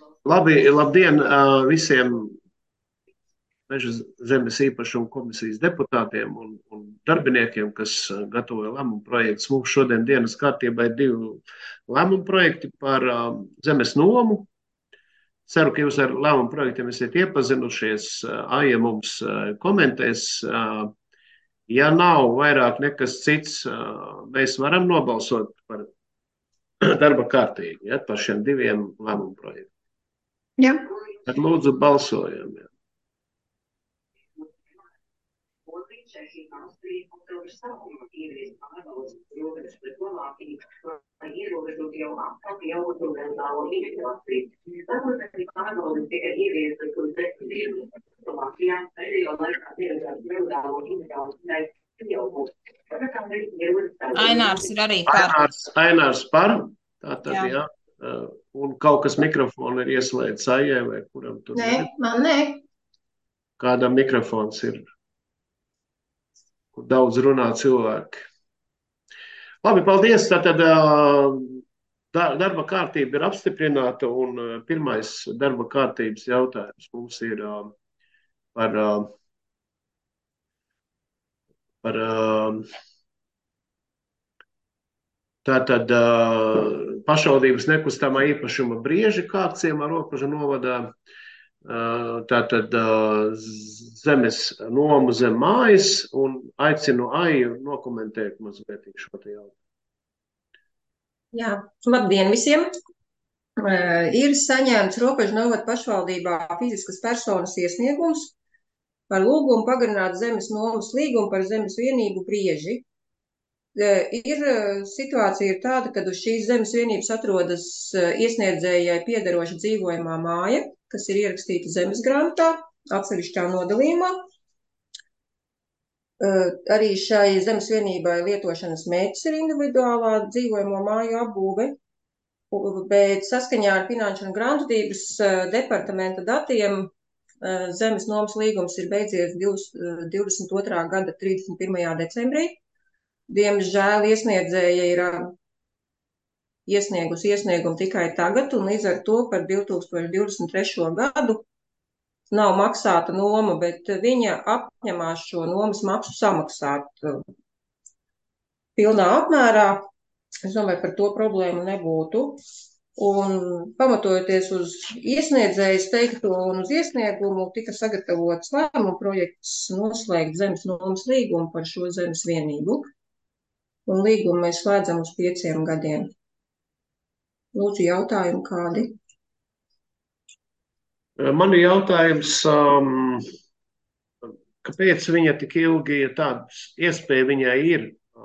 Labdien visiem Meža zemes īpašuma komisijas deputātiem un darbiniekiem, kas gatavoja lēmumu projektus. Mums šodien dienas kārtībā ir 2 lēmumu projekti par zemes nomu. Ceru, ka jūs ar lēmumu projektiem esat iepazinušies. Aija mums komentēs. Ja nav vairāk nekas cits, mēs varam nobalsot par darba kārtību, par šiem 2 lēmumu projektiem. Jā. Tad lūdzu balsojam. Ainārs ir arī par. Ainārs par. Tātad, Jā. jā. Un kaut kas mikrofonu ir ieslēgts Aijai vai kuram tur? Nē, man nē. Kādam mikrofons ir, kur daudz runā cilvēki. Labi, paldies. Tātad darba kārtība ir apstiprināta un pirmais darba kārtības jautājums mums ir par tātad pašvaldības nekustamā īpašuma Brieži Kāpciemā Ropažu novadā, tātad zemes nomu zem mājas, un aicinu Aiju nokomentēt mazliet šo te jautājumu. Jā, labdien visiem! Ir saņemts Ropažu novada pašvaldībā fiziskas personas iesniegums par lūgumu pagarināt zemes nomas līgumu par zemes vienību Brieži. Situācija ir tāda, ka uz šīs zemes vienības atrodas iesniedzējai piederoša dzīvojamā māja, kas ir ierakstīta zemes grāmatā, atsevišķā nodalījumā. Arī šai zemes vienībai lietošanas mērķis ir individuālā dzīvojamo māju apbūve, bet saskaņā ar Finanšu un grāmatvedības departamenta datiem zemes nomas līgums ir beidzies 22. gada 31. decembrī. Diemžēl iesniedzēja ir iesniegusi iesniegumu tikai tagad, un līdz ar to par 2023. gadu nav maksāta noma, bet viņa apņemās šo nomas maksu samaksāt pilnā apmērā. Es domāju, par to problēmu nebūtu. Un pamatojoties uz iesniedzējas teikto un uz iesniegumu, tika sagatavots lēmumu projekts noslēgt zemes nomas līgumu par šo zemes vienību. Un līgumu mēs slēdzam uz 5 gadiem. Lūdzu, jautājumi kādi? Man ir jautājums, kāpēc viņa tik ilgi, tādas iespēja viņai ir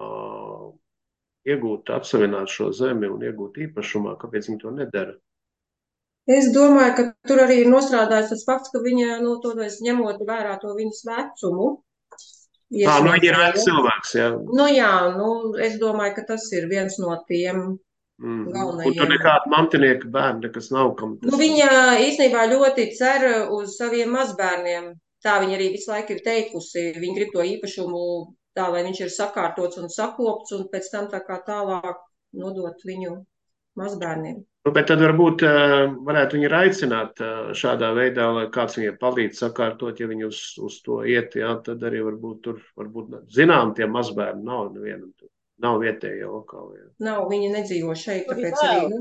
iegūt, atsavināt šo zemi un iegūt īpašumā, kāpēc viņa to nedara? Es domāju, ka tur arī ir nostrādājis tas fakts, ka viņa, ņemot vērā to viņas vecumu, Viņa ir vecs cilvēks, jā. Jā, es domāju, ka tas ir viens no tiem galvenajiem. Un tur nekāda mantinieka bērni, kas nav kam. Viņa īstenībā ļoti cer uz saviem mazbērniem. Tā viņa arī visu laiku ir teikusi. Viņa grib to īpašumu tā, lai viņš ir sakārtots un sakopts, un pēc tam tā kā tālāk nodot viņu mazbērniem. Bet tad varbūt varētu viņu aicināt šādā veidā, lai kāds viņai palīdz sakārtot, ja viņi uz to iet, jā, tad arī varbūt zinām, tie mazbērni nav nevienam, nav vietējie lokāli. Jā. Nav, viņi nedzīvo šeit, tāpēc arī,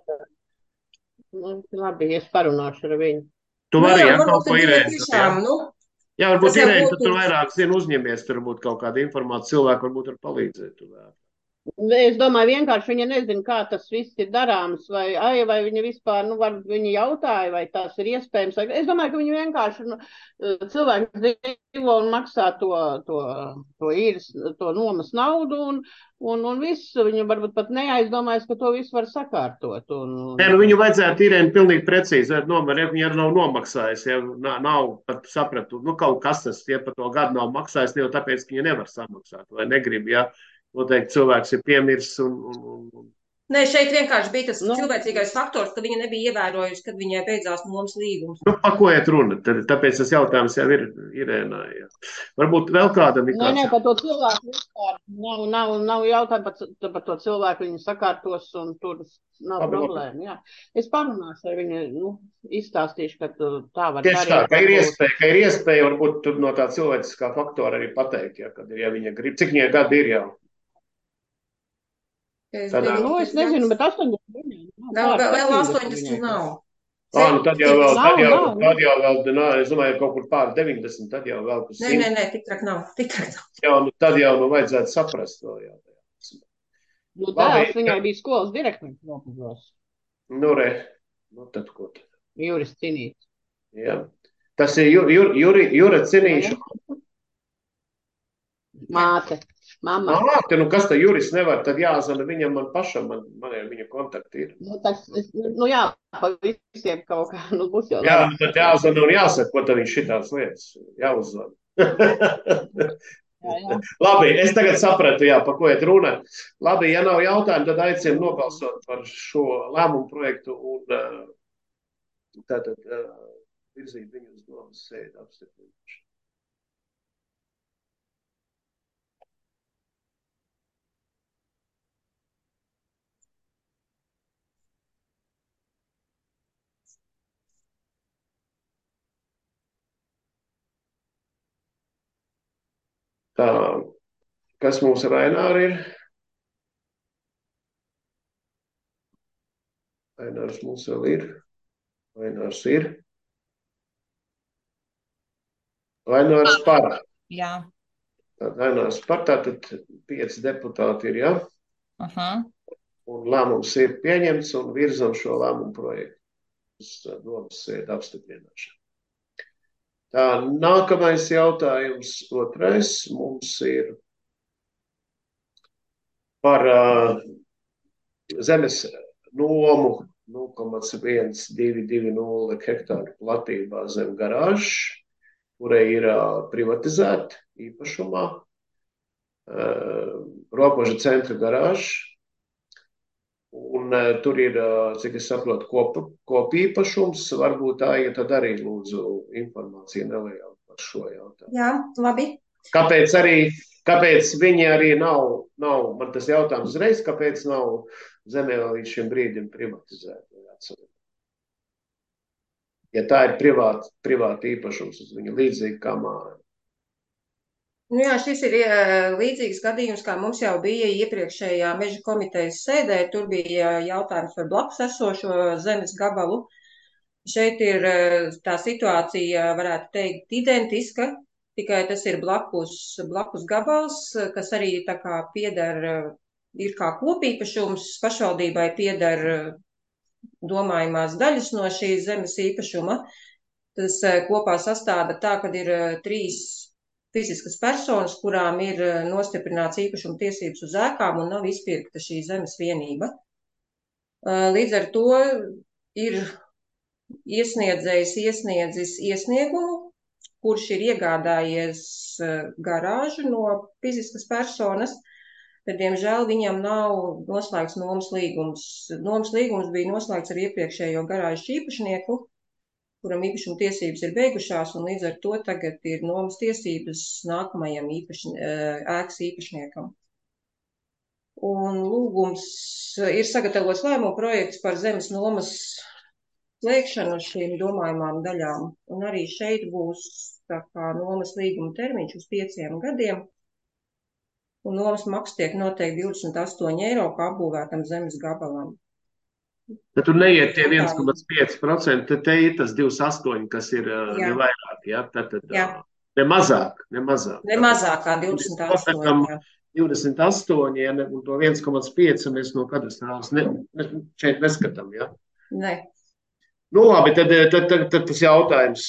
Labi, es parunāšu ar viņu. Tu vari, jā, kaut ko Irēna. Jā, varbūt Irēna, tu tur vairāk zini uzņemies, tur varbūt kaut kāda informācija, cilvēki varbūt var palīdzēt. Es domāju, vienkārši viņa nezina, kā tas viss ir darāms, vai viņa vispār, viņa jautāja, vai tas ir iespējams. Es domāju, ka viņa vienkārši cilvēks dzīvo un maksā to īres, to nomas naudu, un viss, viņa varbūt pat neaizdomājas, ka to visu var sakārtot. Nē, viņu vajadzētu Irēna pilnīgi precīzi, viņa nav nomaksājusi, ja nav pat sapratu, kaut kas tas, ja pa to gadu nav maksājis, ne jau tāpēc, ka viņa nevar samaksāt, vai negrib, ja. Noteikti cilvēks ir piemirsis. Nē, šeit vienkārši bija tas Nu, cilvēcīgais faktors, ka viņa nebija ievērojusi, kad viņai beidzās nomas līgums. Nu, pa ko iet runa? Tāpēc tas jautājums jau ir Irēnai. Jā. Varbūt vēl kādam ir nē, kāds. par to cilvēku vispār nav jautājumu par to cilvēku, viņu sakārtos un tur nav Labi. problēma. Jā. Es parunāšu ar viņu, izstāstīšu, ka tā var Tieši tā, darīt. ka ir iespēja varbūt tur no tā cilvēciskā faktora arī pateikt, ja viņa grib. Cik viņai gadi ir jau? Es Tādā- nezinu, bet 80 viņai. Vēl 80 nav. Tad jau vēl, Nav. es domāju, kaut kur pār 90, tad jau vēl pus 100. Nē, tik traki nav. Tad jau vajadzētu saprast to. Jā. Tēvs viņai bija skolas direktors Ropuzos. Tad ko tad? Juris Cinīts. Jā. Tas ir Jura Cinīša. Māte. Mamma. Kas tā Juris nevar, tad jāzana viņam, man pašam, man ir viņa kontakti ir. Jā, pa visiem kaut kā, būs jau. Jā, tad jāzana un jāsaka, ko tad viņš šitās lietas jāuzzvana. Jā. Labi, es tagad sapratu, pa ko iet runa. Labi, ja nav jautājumu, tad aicinu nobalsot par šo lēmumu projektu un tātad virzīt viņu uz domas sēdi apstiprināšanu. Tā, kas mums ar Aināru ir? Ainārs mums vēl ir. Ainārs ir. Ainārs par. Jā. Tātad Ainārs par, tātad 5 deputāti ir, jā? Un lēmums ir pieņemts un virzam šo lēmumu projektu uz domas sēdi apstiprināšanu. Tā, nākamais jautājums, otrais, mums ir par zemes nomu 0,1220 hektāru platībā zem garāžas, kurai ir privatizēta īpašumā, Ropoža centra garāža. Un tur ir, cik es saprotu, kopīpašums. Varbūt tā, ja tad arī lūdzu informāciju nelielu par šo jautājumu. Jā, labi. Kāpēc viņi arī nav, man tas jautājums uzreiz, kāpēc nav zemē līdz šim brīdim privatizēta? Ja tā ir privāta īpašums, uz viņu līdzīgi kā māja. Jā, šis ir līdzīgs gadījums, kā mums jau bija iepriekšējā meža komitejas sēdē. Tur bija jautājums par blakus esošo zemes gabalu. Šeit ir tā situācija, varētu teikt, identiska, tikai tas ir blakus gabals, kas arī tā kā pieder, ir kā kopīpašums, pašvaldībai pieder domājumās daļas no šīs zemes īpašuma. Tas kopā sastāda tā, kad ir 3 fiziskas personas, kurām ir nostiprināts īpašuma tiesības uz ēkām un nav izpirkta šī zemes vienība. Līdz ar to ir iesniedzis iesniegumu, kurš ir iegādājies garāžu no fiziskas personas, bet, diemžēl, viņam nav noslēgts nomas līgums. Nomas līgums bija noslēgts ar iepriekšējo garāžu īpašnieku, kuram īpašuma tiesības ir beigušās, un līdz ar to tagad ir nomas tiesības nākamajam ēkas īpašniekam. Un lūgums ir sagatavots lēmumu projekts par zemes nomas slēgšanu šīm domājumām daļām. Un arī šeit būs tā kā nomas līguma termiņš uz 5 gadiem. Un nomas maksa tiek noteikti 28 eiro kā apbūvētam zemes gabalam. Bet tur neiet tie 1,5%, tad te ir tas 2,8, kas ir nevairāk, jā? Tad ne mazāk. Ne mazāk kā 28, jā. 28, ja, un to 1,5 mēs no kadastrāls šeit neskatām, jā? Nē. Nu labi, tad tas jautājums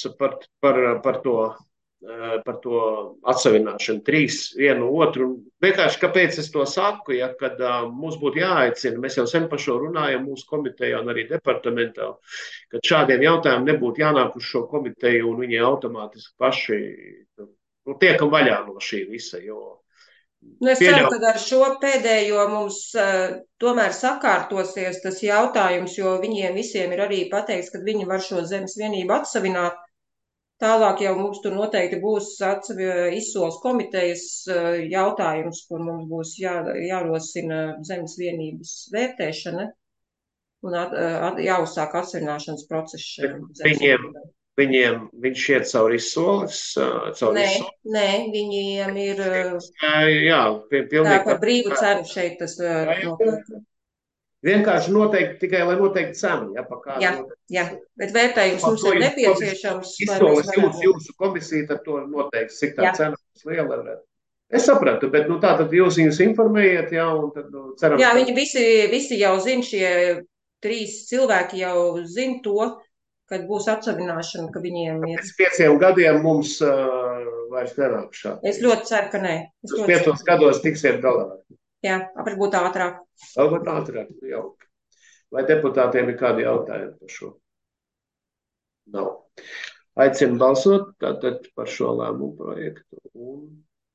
par to atsavināšanu 3, vienu otru. Vienkārši, kāpēc es to saku, ja, kad mums būtu jāaicina, mēs jau sen par šo runājam mūsu komitejā un arī departamentā, kad šādiem jautājumiem nebūtu jānāk uz šo komiteju un viņi automātiski paši tiekam vaļā no šī visa, jo Es ceru, pieļaut. ka ar šo pēdējo mums tomēr sakārtosies tas jautājums, jo viņiem visiem ir arī pateikts, ka viņi var šo zemes vienību atsavināt. Tālāk jau mums tur noteikti būs izsoles komitejas jautājums, kur mums būs jārosina zemes vienības vērtēšana un jāuzsāk atsavināšanas process šiem zemes vienībām. Viņš iet caur izsoles. Nē, viņiem ir Jā, pilnīgi par brīvu cenu šeit tas notiek. Vienkārši noteikti tikai, lai noteikti cenu. Ja, jā, bet vērtējums mums ir nepieciešams. Izsoles jūsu komisija, tad to noteikti, cik tā cena būs liela. Es sapratu, bet tātad jūs viņus informējiet, jā, un tad ceram. Jā, viņi visi jau zina, šie 3 cilvēki jau zina to, kad būs atsavināšana, ka viņiem ir. Pēc 5 gadiem mums vairs nenāk šādi. Es ļoti ceru, ka nē. Uz 5 gados tiksiet galā. Jā, varbūt ātrāk. Varbūt ātrāk, jauki. Vai deputātiem ir kādi jautājumi par šo? Nav. Aicinu balsot tātad par šo lēmumu projektu un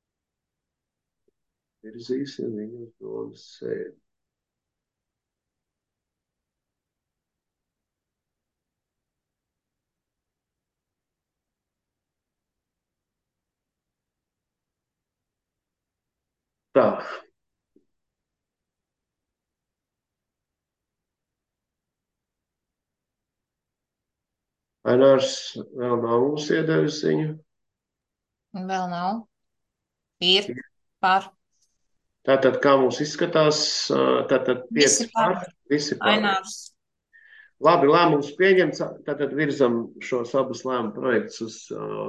virzīsim viņu uz domas sēdi. Tā. Ainārs vēl nav mums iedevis ziņu. Vēl nav. Ir par. Tātad, kā mums izskatās, tātad 5 par, visi par. Ainārs. Labi, lēmums pieņemts, tātad virzam šos abus lēmumu projektus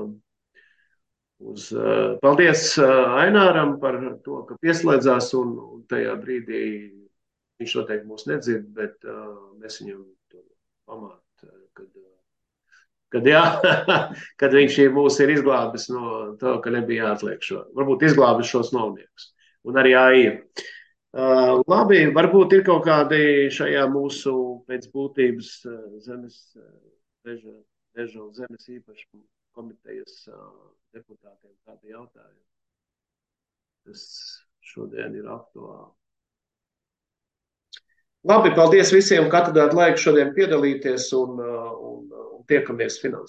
uz paldies Aināram par to, ka pieslēdzās un tajā brīdī viņš noteikti mūs nedzird, bet mēs viņam pamāt, kad viņš mūs ir izglābis no to, ka nebija jāatliek šo. Varbūt izglābis šos novniekus. Un arī AI. Labi, varbūt ir kaut kādi šajā mūsu pēc būtības Meža un zemes īpašuma komitejas deputātiem kādi jautājumi. Tas šodien ir aktuāli. Labi, paldies visiem, ka atradāt laiku šodien piedalīties un tiekamies finanses.